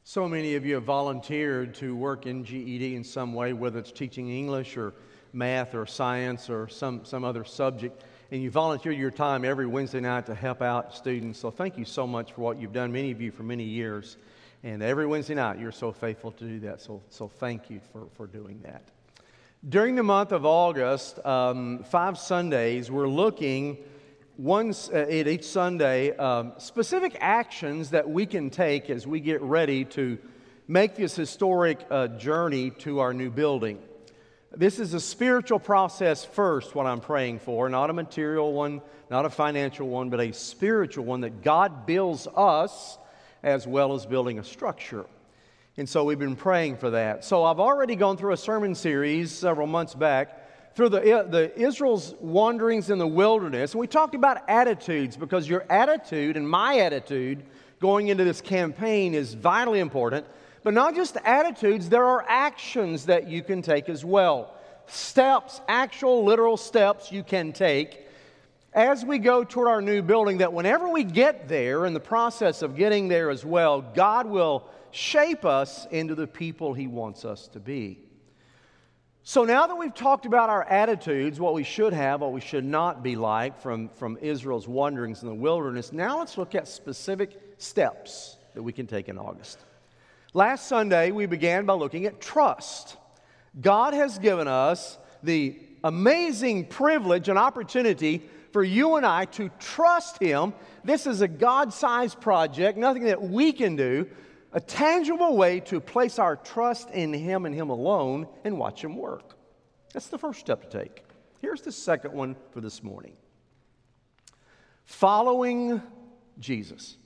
So many of you have volunteered to work in GED in some way, whether it's teaching English or math or science or some other subject, and you volunteer your time every Wednesday night to help out students. So thank you so much for what you've done, many of you for many years. And every Wednesday night, you're so faithful to do that. So thank you for doing that. During the month of August, 5 Sundays, we're looking at each Sunday, specific actions that we can take as we get ready to make this historic journey to our new building. This is a spiritual process first, what I'm praying for, not a material one, not a financial one, but a spiritual one that God builds us as well as building a structure. And so we've been praying for that. So I've already gone through a sermon series several months back through the Israel's wanderings in the wilderness. And we talked about attitudes, because your attitude and my attitude going into this campaign is vitally important. But not just attitudes, there are actions that you can take as well. Steps, actual literal steps you can take as we go toward our new building, that whenever we get there, in the process of getting there as well, God will shape us into the people He wants us to be. So now that we've talked about our attitudes, what we should have, what we should not be like from Israel's wanderings in the wilderness, now let's look at specific steps that we can take in August. Last Sunday, we began by looking at trust. God has given us the amazing privilege and opportunity for you and I to trust Him. This is a God-sized project, nothing that we can do, a tangible way to place our trust in Him and Him alone and watch Him work. That's the first step to take. Here's the second one for this morning. Following Jesus.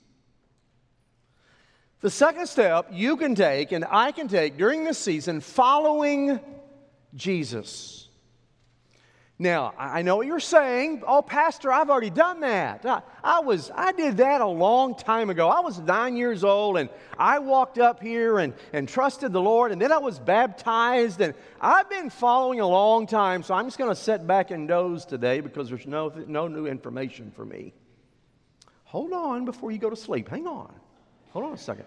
The second step you can take and I can take during this season, following Jesus. Now, I know what you're saying. Oh, Pastor, I've already done that. I did that a long time ago. I was 9 years old, and I walked up here and trusted the Lord, and then I was baptized, and I've been following a long time, so I'm just going to sit back and doze today because there's no new information for me. Hold on before you go to sleep. Hang on. Hold on a second.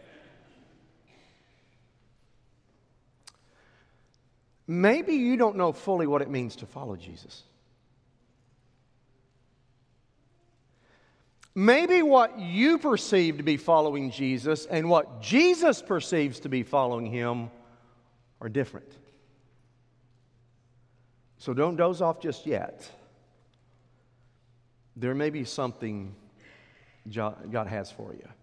Maybe you don't know fully what it means to follow Jesus. Maybe what you perceive to be following Jesus and what Jesus perceives to be following Him are different. So don't doze off just yet. There may be something God has for you.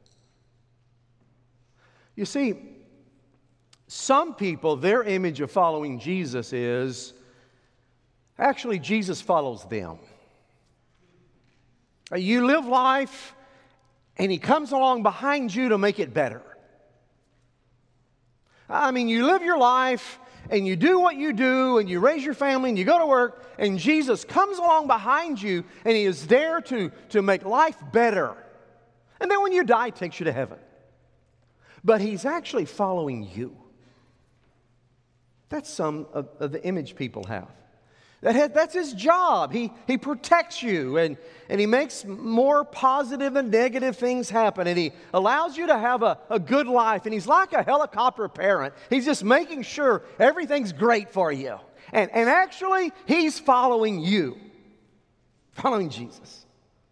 You see, some people, their image of following Jesus is, actually, Jesus follows them. You live life, and He comes along behind you to make it better. I mean, you live your life, and you do what you do, and you raise your family, and you go to work, and Jesus comes along behind you, and He is there to make life better. And then when you die, He takes you to heaven. But He's actually following you. That's some of the image people have. That's His job. He protects you, and He makes more positive and negative things happen, and He allows you to have a good life, and He's like a helicopter parent. He's just making sure everything's great for you. And actually, He's following you, following Jesus.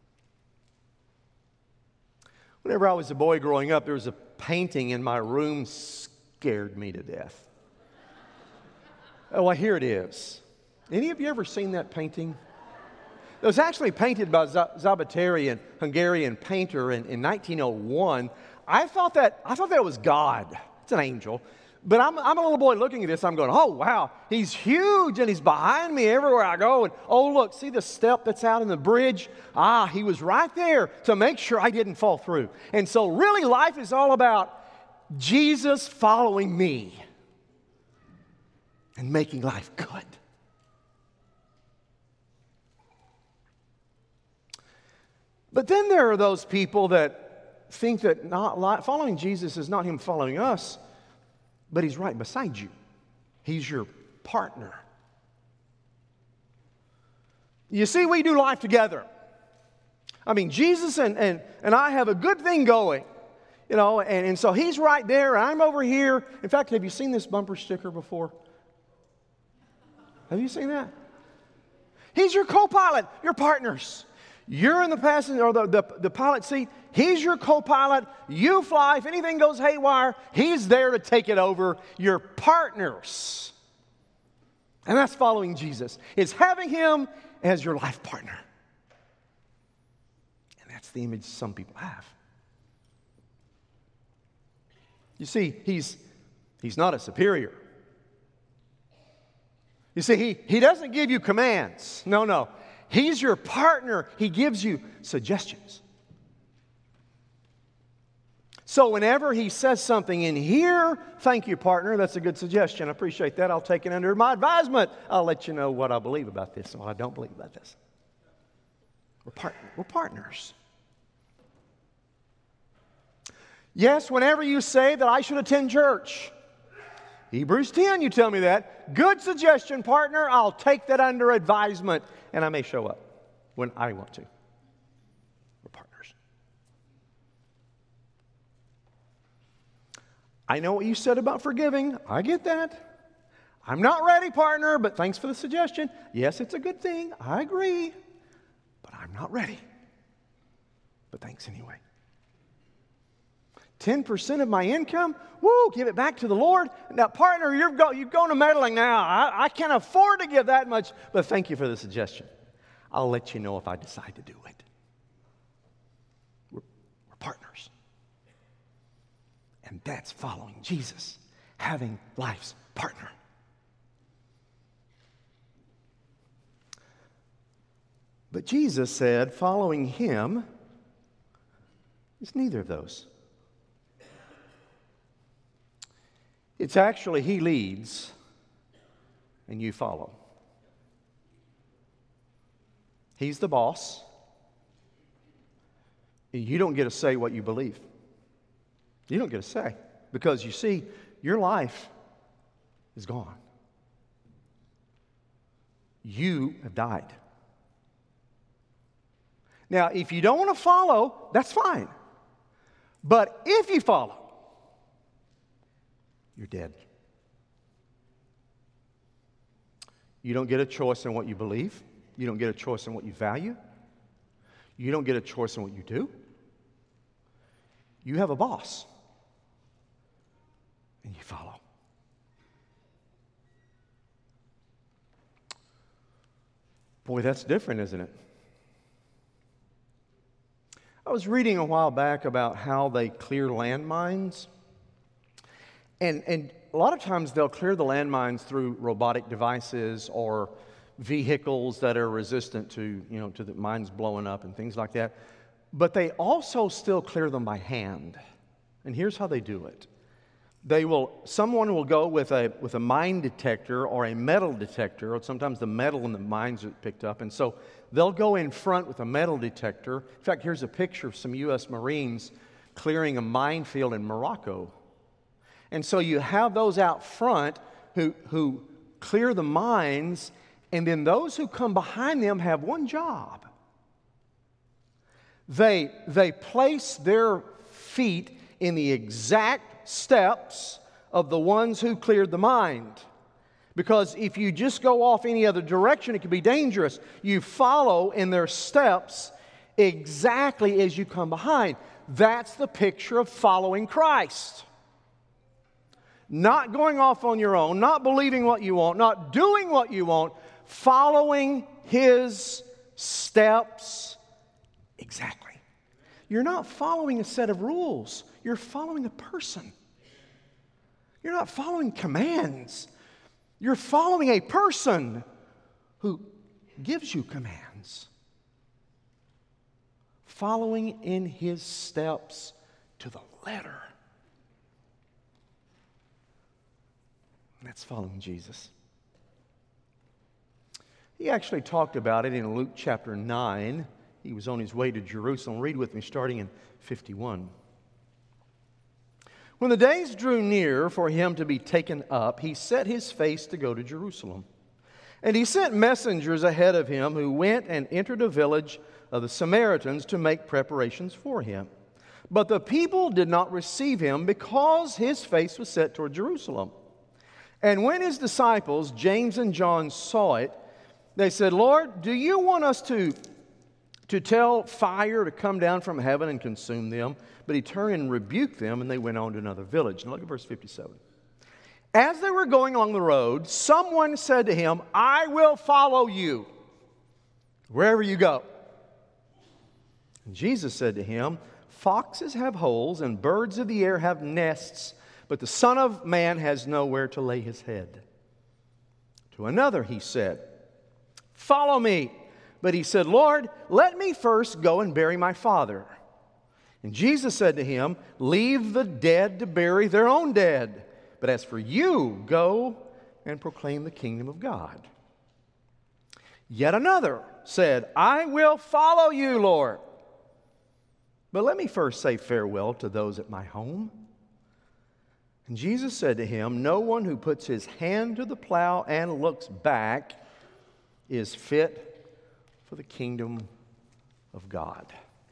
Whenever I was a boy growing up, there was a painting in my room scared me to death. Oh, well, here it is. Any of you ever seen that painting? It was actually painted by Zabatieri, a Hungarian painter, in 1901. I thought that was God. It's an angel. But I'm a little boy looking at this. I'm going, oh, wow, He's huge, and He's behind me everywhere I go. And, oh, look, see the step that's out in the bridge? He was right there to make sure I didn't fall through. And so really life is all about Jesus following me and making life good. But then there are those people that think that following Jesus is not Him following us, but He's right beside you. He's your partner. You see, we do life together. I mean, Jesus and I have a good thing going. You know, and so he's right there, and I'm over here. In fact, have you seen this bumper sticker before? Have you seen that? He's your co-pilot, your partners. You're in the passenger or the pilot seat. He's your co-pilot. You fly. If anything goes haywire, he's there to take it over. You're partners. And that's following Jesus. It's having him as your life partner. And that's the image some people have. You see, he's not a superior. You see, he doesn't give you commands. No. He's your partner. He gives you suggestions. So whenever he says something in here, thank you, partner, that's a good suggestion. I appreciate that. I'll take it under my advisement. I'll let you know what I believe about this and what I don't believe about this. We're partners. Yes, whenever you say that I should attend church, Hebrews 10, you tell me that. Good suggestion, partner. I'll take that under advisement, and I may show up when I want to. We're partners. I know what you said about forgiving. I get that. I'm not ready, partner, but thanks for the suggestion. Yes, it's a good thing. I agree, but I'm not ready. But thanks anyway. 10% of my income, give it back to the Lord. Now, partner, you've gone to meddling now. I can't afford to give that much, but thank you for the suggestion. I'll let you know if I decide to do it. We're partners. And that's following Jesus, having life's partner. But Jesus said following him is neither of those. It's actually he leads and you follow. He's the boss. You don't get to say what you believe. You don't get to say. Because you see, your life is gone. You have died. Now, if you don't want to follow, that's fine. But if you follow, you're dead. You don't get a choice in what you believe. You don't get a choice in what you value. You don't get a choice in what you do. You have a boss. And you follow. Boy, that's different, isn't it? I was reading a while back about how they clear landmines. And a lot of times they'll clear the landmines through robotic devices or vehicles that are resistant to the mines blowing up and things like that. But they also still clear them by hand. And here's how they do it. Someone will go with a mine detector or a metal detector, or sometimes the metal in the mines are picked up. And so they'll go in front with a metal detector. In fact, here's a picture of some U.S. Marines clearing a minefield in Morocco. And so you have those out front who clear the mines, and then those who come behind them have one job. They place their feet in the exact steps of the ones who cleared the mine. Because if you just go off any other direction, it can be dangerous. You follow in their steps exactly as you come behind. That's the picture of following Christ. Not going off on your own, not believing what you want, not doing what you want, following His steps exactly. You're not following a set of rules. You're following a person. You're not following commands. You're following a person who gives you commands. Following in His steps to the letter. That's following Jesus. He actually talked about it in Luke chapter 9. He was on his way to Jerusalem. Read with me starting in 51. When the days drew near for him to be taken up, he set his face to go to Jerusalem. And he sent messengers ahead of him who went and entered a village of the Samaritans to make preparations for him. But the people did not receive him because his face was set toward Jerusalem. And when his disciples, James and John, saw it, they said, Lord, do you want us to tell fire to come down from heaven and consume them? But he turned and rebuked them, and they went on to another village. Now look at verse 57. As they were going along the road, someone said to him, I will follow you wherever you go. And Jesus said to him, foxes have holes and birds of the air have nests, but the Son of Man has nowhere to lay his head. To another he said, follow me. But he said, Lord, let me first go and bury my father. And Jesus said to him, leave the dead to bury their own dead. But as for you, go and proclaim the kingdom of God. Yet another said, I will follow you, Lord. But let me first say farewell to those at my home. And Jesus said to him, no one who puts his hand to the plow and looks back is fit for the kingdom of God.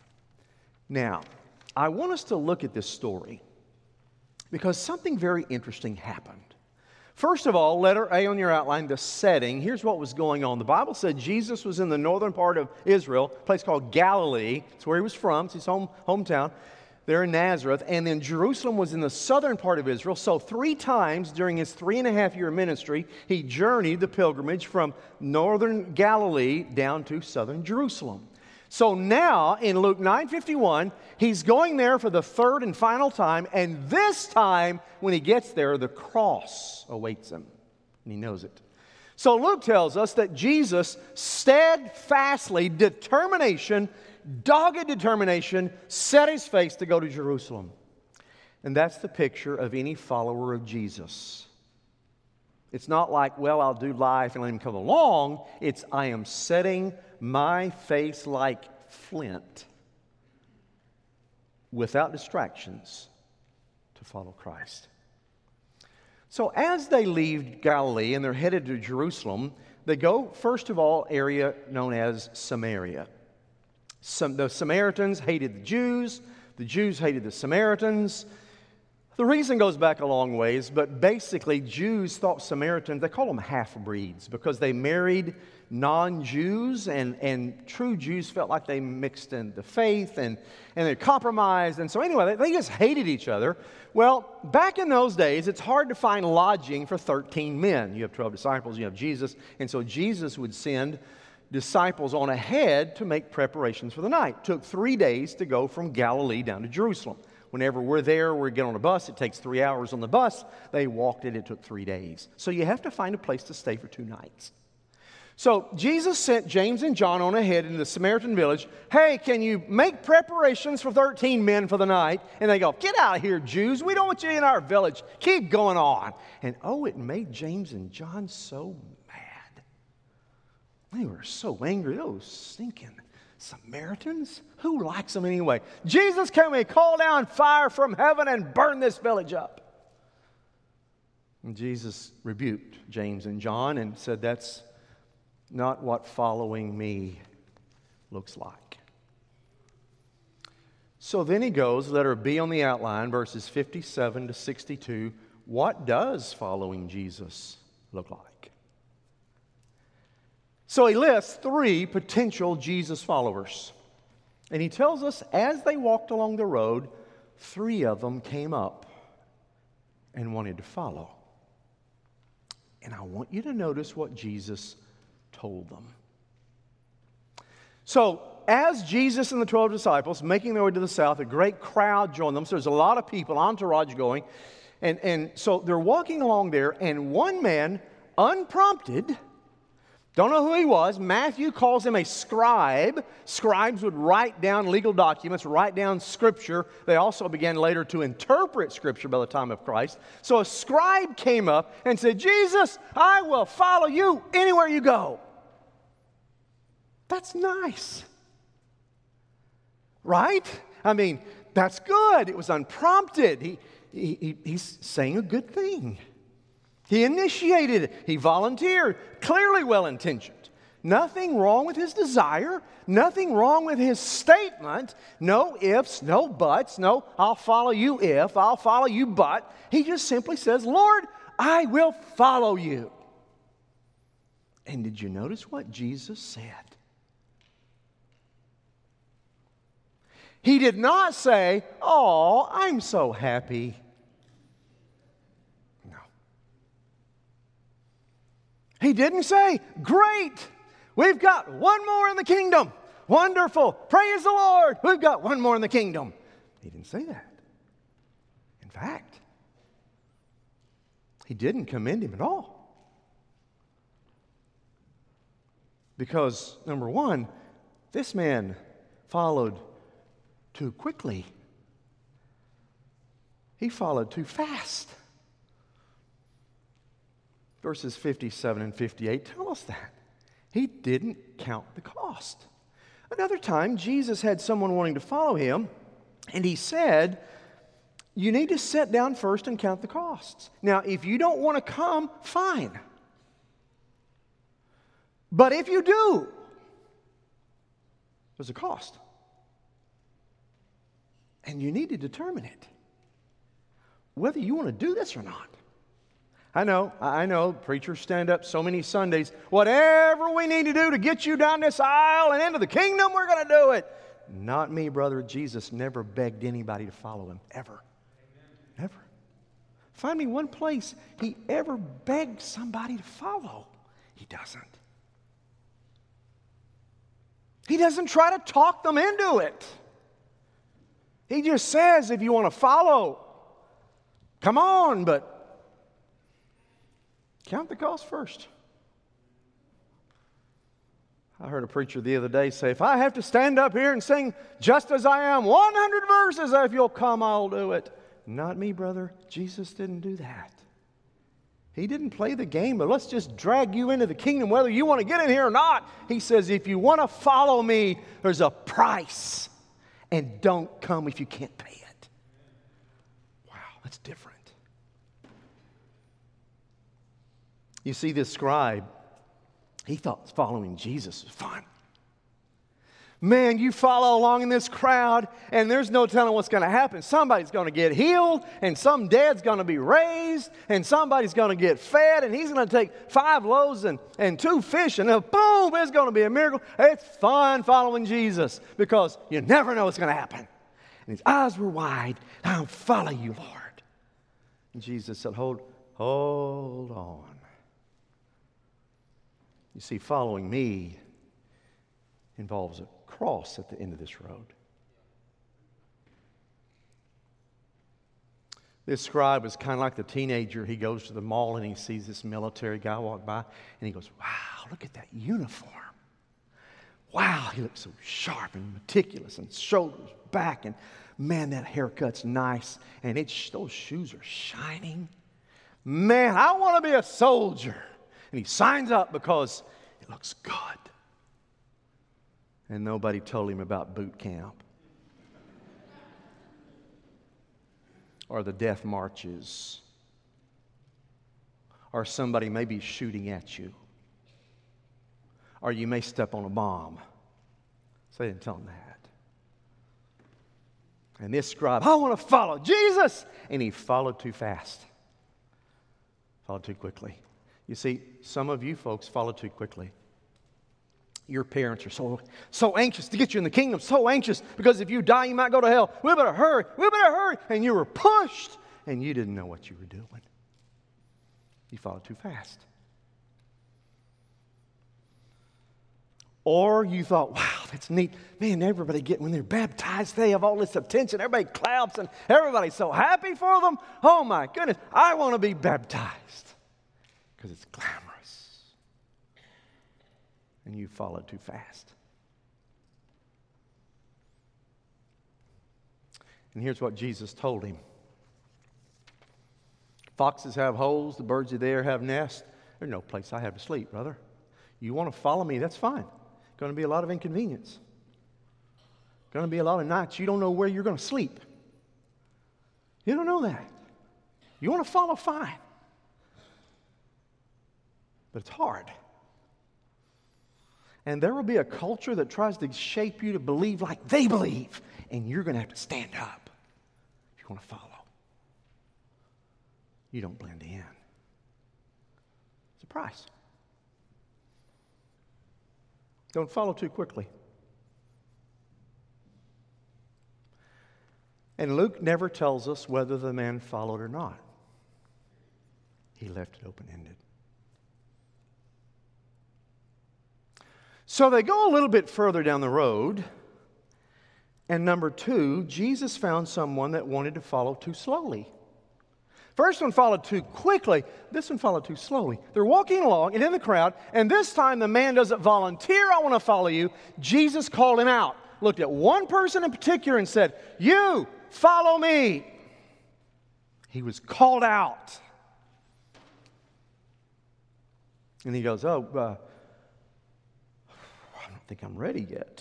Now, I want us to look at this story because something very interesting happened. First of all, letter A on your outline, the setting. Here's what was going on. The Bible said Jesus was in the northern part of Israel, a place called Galilee. It's where he was from. It's his hometown there in Nazareth. And then Jerusalem was in the southern part of Israel. So 3 times during his 3.5-year ministry, he journeyed the pilgrimage from northern Galilee down to southern Jerusalem. So now, in Luke 9:51, he's going there for the third and final time, and this time, when he gets there, the cross awaits him, and he knows it. So Luke tells us that Jesus steadfastly, dogged determination, set his face to go to Jerusalem. And that's the picture of any follower of Jesus. It's not like, well, I'll do life and let him come along. It's, I am setting my face like flint without distractions to follow Christ. So as they leave Galilee and they're headed to Jerusalem, they go, first of all, area known as Samaria. The Samaritans hated the Jews hated the Samaritans. The reason goes back a long ways, but basically Jews thought Samaritans, they call them half-breeds because they married non-Jews, and true Jews felt like they mixed in the faith and they compromised. And so anyway, they just hated each other. Well, back in those days, it's hard to find lodging for 13 men. You have 12 disciples, you have Jesus, and so Jesus would send disciples on ahead to make preparations for the night. It took 3 days to go from Galilee down to Jerusalem. Whenever we're there, we get on a bus. It takes 3 hours on the bus. They walked it. It took 3 days. So you have to find a place to stay for 2 nights. So Jesus sent James and John on ahead into the Samaritan village. Hey, can you make preparations for 13 men for the night? And they go, get out of here, Jews. We don't want you in our village. Keep going on. And it made James and John so mad. They were so angry. Those stinking Samaritans? Who likes them anyway? Jesus, can we call down fire from heaven and burn this village up? And Jesus rebuked James and John and said, that's not what following me looks like. So then he goes, letter B on the outline, verses 57 to 62. What does following Jesus look like? So he lists 3 potential Jesus followers. And he tells us as they walked along the road, 3 of them came up and wanted to follow. And I want you to notice what Jesus told them. So as Jesus and the 12 disciples making their way to the south, a great crowd joined them. So there's a lot of people, entourage going. And so they're walking along there, and one man, unprompted, don't know who he was. Matthew calls him a scribe. Scribes would write down legal documents, write down Scripture. They also began later to interpret Scripture by the time of Christ. So a scribe came up and said, Jesus, I will follow you anywhere you go. That's nice. Right? I mean, that's good. It was unprompted. He's saying a good thing. He initiated it. He volunteered. Clearly well-intentioned. Nothing wrong with his desire. Nothing wrong with his statement. No ifs, no buts. No, I'll follow you if, I'll follow you but. He just simply says, Lord, I will follow you. And did you notice what Jesus said? He did not say, oh, I'm so happy. No. He didn't say, great, we've got one more in the kingdom. Wonderful, praise the Lord, we've got one more in the kingdom. He didn't say that. In fact, he didn't commend him at all. Because, number one, this man followed too quickly. He followed too fast. Verses 57 and 58 tell us that. He didn't count the cost. Another time, Jesus had someone wanting to follow him, and he said, you need to sit down first and count the costs. Now, if you don't want to come, fine. But if you do, there's a cost. And you need to determine it, whether you want to do this or not. I know, preachers stand up so many Sundays, whatever we need to do to get you down this aisle and into the kingdom, we're going to do it. Not me, brother. Jesus never begged anybody to follow him, ever. Amen. Ever. Find me one place he ever begged somebody to follow. He doesn't. He doesn't try to talk them into it. He just says, if you want to follow, come on, but count the cost first. I heard a preacher the other day say, if I have to stand up here and sing just as I am, 100 verses, if you'll come, I'll do it. Not me, brother. Jesus didn't do that. He didn't play the game, but let's just drag you into the kingdom whether you want to get in here or not. He says, if you want to follow me, there's a price. And don't come if you can't pay it. Wow, that's different. You see, this scribe, he thought following Jesus was fun. Man, you follow along in this crowd, and there's no telling what's going to happen. Somebody's going to get healed, and some dead's going to be raised, and somebody's going to get fed, and he's going to take 5 loaves and 2 fish, and then boom, it's going to be a miracle. It's fun following Jesus because you never know what's going to happen. And his eyes were wide. I'll follow you, Lord. And Jesus said, hold on. You see, following me involves a cross at the end of this road. This scribe was kind of like the teenager. He goes to the mall and he sees this military guy walk by and he goes, wow, look at that uniform. Wow, he looks so sharp and meticulous and shoulders back and man, that haircut's nice and those shoes are shining. Man, I want to be a soldier. And he signs up because it looks good. And nobody told him about boot camp or the death marches or somebody may be shooting at you or you may step on a bomb. So they didn't tell him that. And this scribe, I want to follow Jesus. And he followed too fast. Followed too quickly. You see, some of you folks follow too quickly. Your parents are so anxious to get you in the kingdom, so anxious because if you die, you might go to hell. We better hurry. And you were pushed, and you didn't know what you were doing. You followed too fast. Or you thought, wow, that's neat. Man, everybody when they're baptized, they have all this attention. Everybody claps, and everybody's so happy for them. Oh, my goodness, I want to be baptized because it's glamorous. And you followed too fast. And here's what Jesus told him. Foxes have holes, the birds of the air have nests. There's no place I have to sleep, brother. You want to follow me, that's fine. Going to be a lot of inconvenience. Going to be a lot of nights you don't know where you're going to sleep. You don't know that. You want to follow, fine. But it's hard. And there will be a culture that tries to shape you to believe like they believe. And you're going to have to stand up if you want to follow. You don't blend in. It's a price. Don't follow too quickly. And Luke never tells us whether the man followed or not. He left it open-ended. So they go a little bit further down the road. And number 2, Jesus found someone that wanted to follow too slowly. First one followed too quickly. This one followed too slowly. They're walking along and in the crowd, and this time the man doesn't volunteer, I want to follow you. Jesus called him out, looked at one person in particular and said, you, follow me. He was called out. And he goes, I don't think I'm ready yet.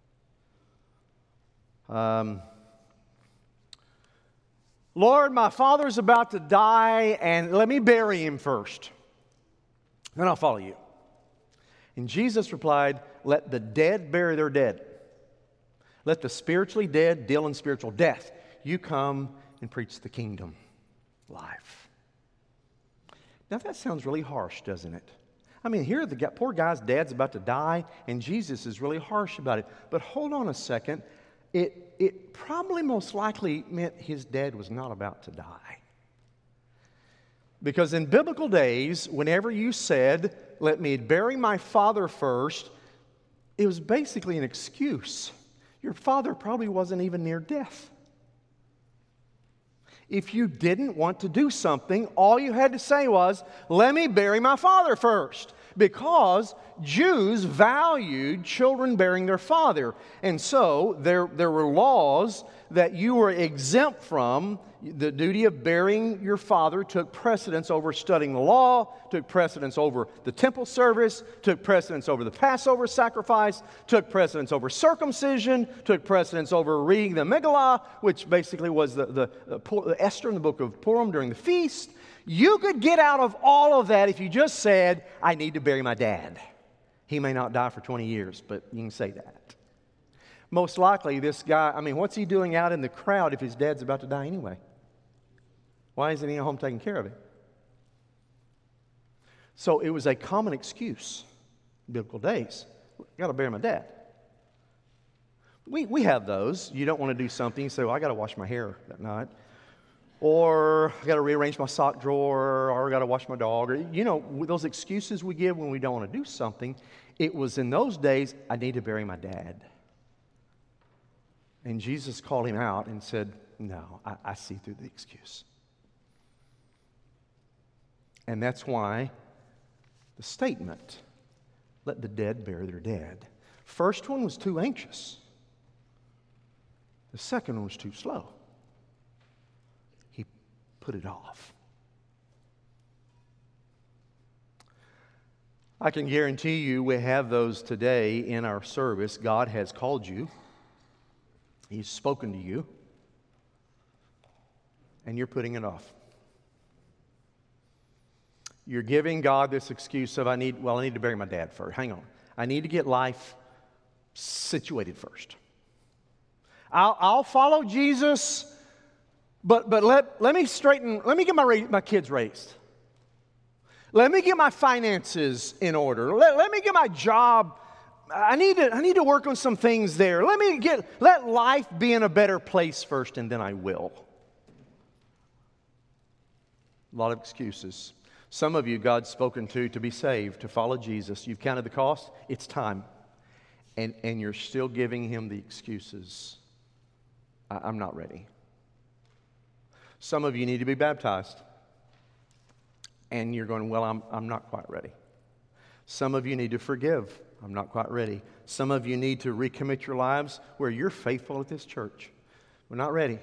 Lord, my father's about to die, and let me bury him first. Then I'll follow you. And Jesus replied, let the dead bury their dead. Let the spiritually dead deal in spiritual death. You come and preach the kingdom life. Now that sounds really harsh, doesn't it? I mean, here the poor guy's dad's about to die, and Jesus is really harsh about it. But hold on a second. It probably most likely meant his dad was not about to die. Because in biblical days, whenever you said, let me bury my father first, it was basically an excuse. Your father probably wasn't even near death. If you didn't want to do something, all you had to say was, let me bury my father first. Because Jews valued children burying their father. And so there were laws that you were exempt from. The duty of burying your father took precedence over studying the law, took precedence over the temple service, took precedence over the Passover sacrifice, took precedence over circumcision, took precedence over reading the Megillah, which basically was the Esther in the book of Purim during the feast. You could get out of all of that if you just said, I need to bury my dad. He may not die for 20 years, but you can say that. Most likely this guy, what's he doing out in the crowd if his dad's about to die anyway? Why isn't he at home taking care of him? So it was a common excuse in biblical days. I got to bury my dad. We have those. You don't want to do something, you say, well, I got to wash my hair that night. Or I got to rearrange my sock drawer, or I got to wash my dog. Or, those excuses we give when we don't want to do something. It was in those days, I need to bury my dad. And Jesus called him out and said, no, I see through the excuse. And that's why the statement, let the dead bury their dead. First one was too anxious. The second one was too slow. He put it off. I can guarantee you we have those today in our service. God has called you. He's spoken to you. And you're putting it off. You're giving God this excuse of, I need to bury my dad first. Hang on. I need to get life situated first. I'll follow Jesus, but let me get my kids raised. Let me get my finances in order. Let me get my job. I need to work on some things there. Let life be in a better place first, and then I will. A lot of excuses. Some of you, God's spoken to be saved, to follow Jesus. You've counted the cost. It's time. And you're still giving Him the excuses. I'm not ready. Some of you need to be baptized. And you're going, well, I'm not quite ready. Some of you need to forgive. I'm not quite ready. Some of you need to recommit your lives where you're faithful at this church. We're not ready.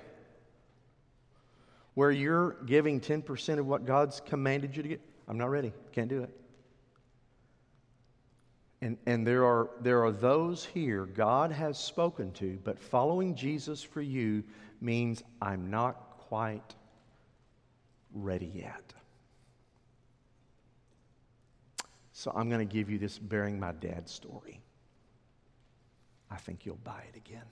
Where you're giving 10% of what God's commanded you to get. I'm not ready. Can't do it. And there are those here God has spoken to, but following Jesus for you means I'm not quite ready yet. So I'm going to give you this burying my dad story. I think you'll buy it again.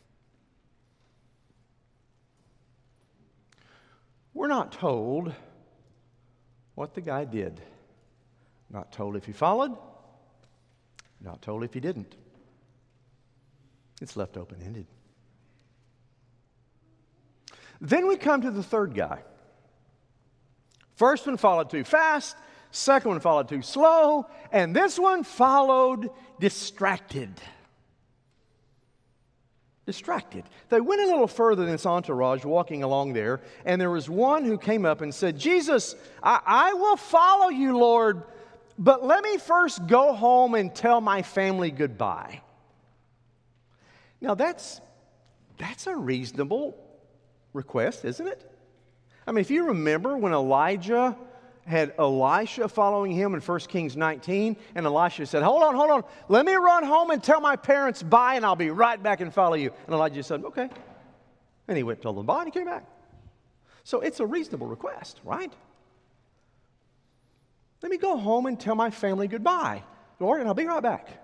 We're not told what the guy did. Not told if he followed. Not told if he didn't. It's left open-ended. Then we come to the third guy. First one followed too fast. Second one followed too slow. And this one followed distracted. Distracted. They went a little further than this entourage walking along there, and there was one who came up and said, Jesus, I will follow you, Lord, but let me first go home and tell my family goodbye. Now that's a reasonable request, isn't it? I mean, if you remember when Elijah had Elisha following him in 1 Kings 19, and Elisha said, hold on, let me run home and tell my parents bye, and I'll be right back and follow you. And Elijah said, okay. And he went and told them bye, and he came back. So it's a reasonable request, right? Let me go home and tell my family goodbye, Lord, and I'll be right back.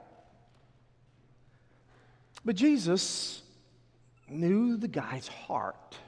But Jesus knew the guy's heart.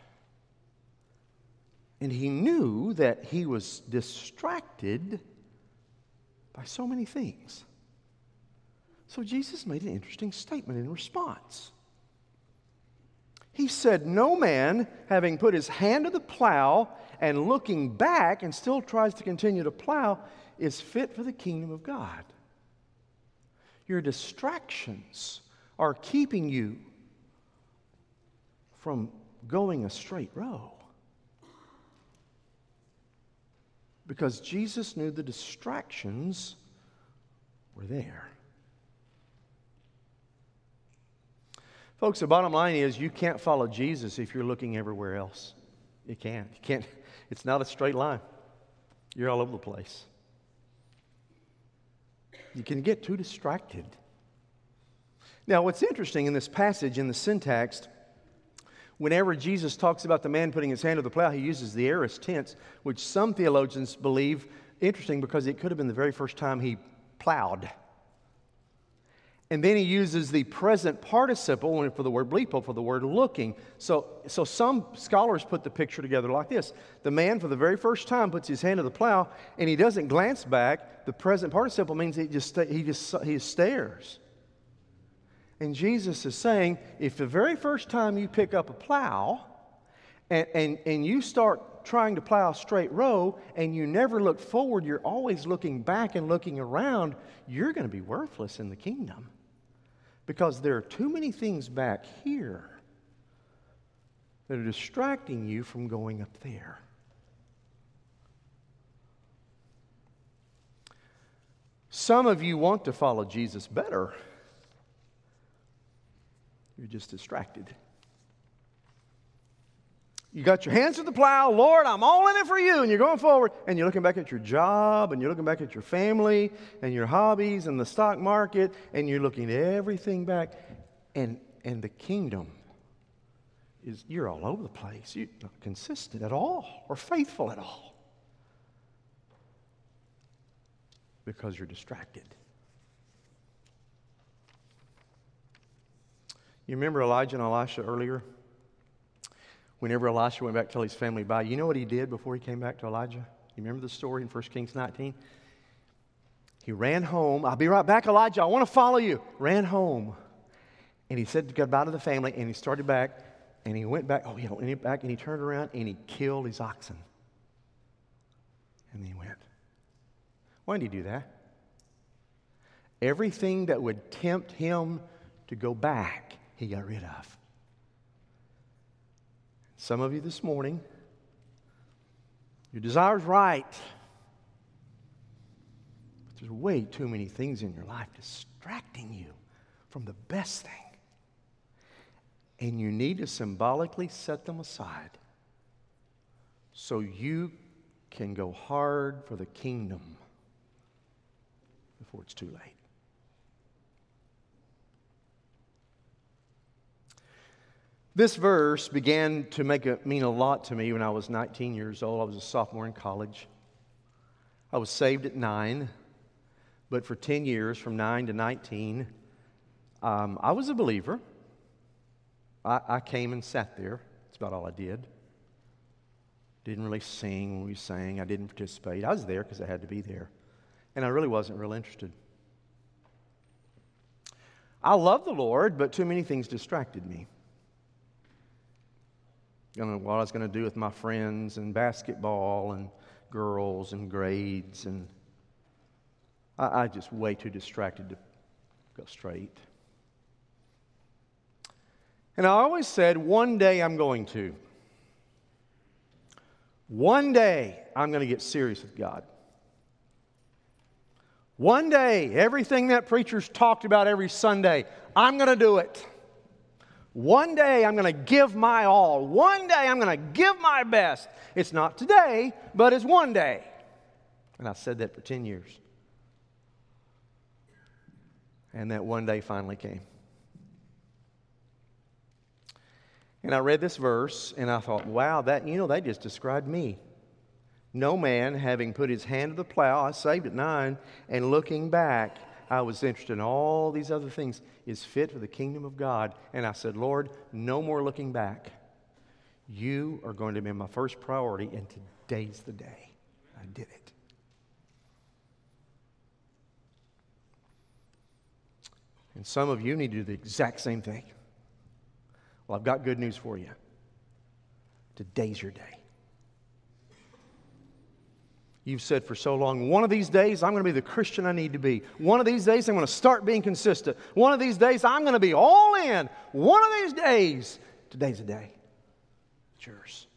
And he knew that he was distracted by so many things. So Jesus made an interesting statement in response. He said, no man, having put his hand to the plow and looking back and still tries to continue to plow, is fit for the kingdom of God. Your distractions are keeping you from going a straight row. Because Jesus knew the distractions were there. Folks, the bottom line is you can't follow Jesus if you're looking everywhere else. You can't. It's not a straight line. You're all over the place. You can get too distracted. Now, what's interesting in this passage, in the syntax, whenever Jesus talks about the man putting his hand to the plow, he uses the aorist tense, which some theologians believe, interesting because it could have been the very first time he plowed. And then he uses the present participle for the word bleepo, for the word looking. So some scholars put the picture together like this. The man for the very first time puts his hand to the plow and he doesn't glance back. The present participle means he just stares. And Jesus is saying, if the very first time you pick up a plow and you start trying to plow a straight row and you never look forward, you're always looking back and looking around, you're going to be worthless in the kingdom. Because there are too many things back here that are distracting you from going up there. Some of you want to follow Jesus better. You're just distracted. You got your hands to the plow. Lord, I'm all in it for you. And you're going forward. And you're looking back at your job. And you're looking back at your family. And your hobbies. And the stock market. And you're looking at everything back. And the kingdom is, you're all over the place. You're not consistent at all. Or faithful at all. Because you're distracted. You remember Elijah and Elisha earlier? Whenever Elisha went back to tell his family bye, you know what he did before he came back to Elijah? You remember the story in 1 Kings 19? He ran home. I'll be right back, Elijah. I want to follow you. Ran home. And he said goodbye to the family, and he started back, and he went back. And he turned around, and he killed his oxen. And then he went. Why did he do that? Everything that would tempt him to go back, he got rid of. Some of you this morning, your desire's right, but there's way too many things in your life distracting you from the best thing. And you need to symbolically set them aside so you can go hard for the kingdom before it's too late. This verse began to mean a lot to me when I was 19 years old. I was a sophomore in college. I was saved at 9. But for 10 years, from 9 to 19, I was a believer. I came and sat there. That's about all I did. Didn't really sing when we sang. I didn't participate. I was there because I had to be there. And I really wasn't real interested. I loved the Lord, but too many things distracted me. I don't know what I was going to do with my friends and basketball and girls and grades. And I just way too distracted to go straight. And I always said, one day I'm going to. One day I'm going to get serious with God. One day, everything that preacher's talked about every Sunday, I'm going to do it. One day I'm going to give my all. One day I'm going to give my best. It's not today, but it's one day. And I said that for 10 years. And that one day finally came. And I read this verse, and I thought, wow, that just described me. No man, having put his hand to the plow, I saved at 9, and looking back, I was interested in all these other things, is fit for the kingdom of God. And I said, Lord, no more looking back. You are going to be my first priority, and today's the day. I did it. And some of you need to do the exact same thing. Well, I've got good news for you. Today's your day. You've said for so long, one of these days I'm going to be the Christian I need to be. One of these days I'm going to start being consistent. One of these days I'm going to be all in. One of these days, today's the day. It's yours.